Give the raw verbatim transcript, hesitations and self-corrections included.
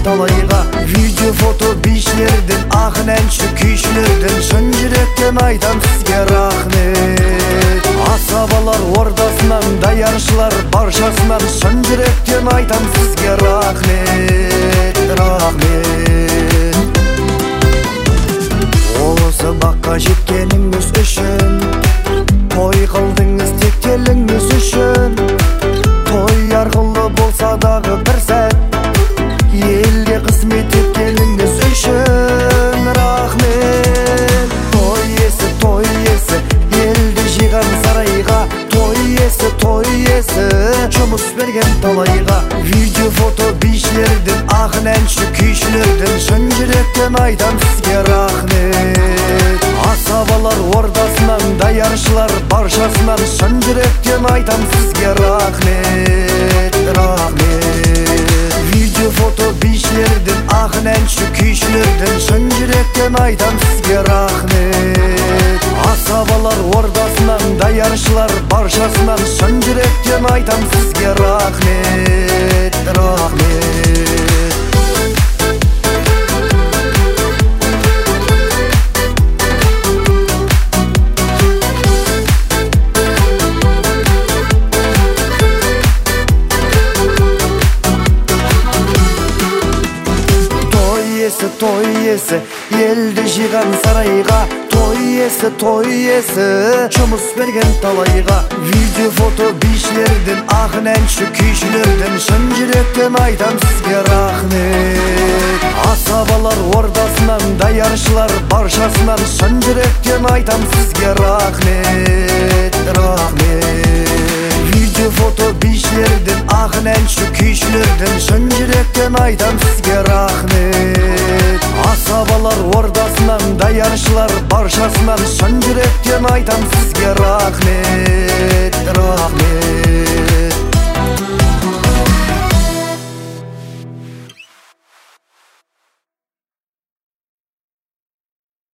талайға. Видео фото бишілерден, ақын әнші күйшілерден, шын жүректен айтам сізге рахмет. Асабалар ордасынан, даяршылар баршасынан, шын жүректен айтам сізге рахмет, рахмет. Осы баққа жеткеніңіз үшін, той қылдыңыз тек теліңіз үшін. Той арқылы болса дағы бір сәт, елге қызмет еткеніңіз үшін рахмет. Той иесі, той иесі, елді жиған сарайға. Той иесі, той иесі, жұмыс берген талайға. Видео фото бишілерден, ақын әнші күйшілерден, шын жүректен айтам сізге рахмет. Асабалар ордасынан, даяршылар баршасынан, шын жүректен айтам сізге рахмет, рахмет. Видео фото бишілерден, ақын әнші күйшілерден, шын жүректен айтам сізге рахмет. Асабалар ордасынан, даяршылар баршасынан, шын жүректен айтам сізге рахмет, рахмет. Той иесі, елді жиған сарайға. Той иесі, той иесі, жұмыс берген талайға. Видео фото бишілерден, ақын әнші күйшілерден, шын жүректен айтам сізге рахмет. Асабалар ордасынан, даяршылар баршасынан, шын жүректен айтам сізге рахмет, рахмет. Видео фото бишілерден, ақын әнші күйшілерден, шын жүректен айтам сізге рахмет. Асабалар ордасынан, даяршылар баршасынан, шын жүректен айтам сізге рахмет, рахмет.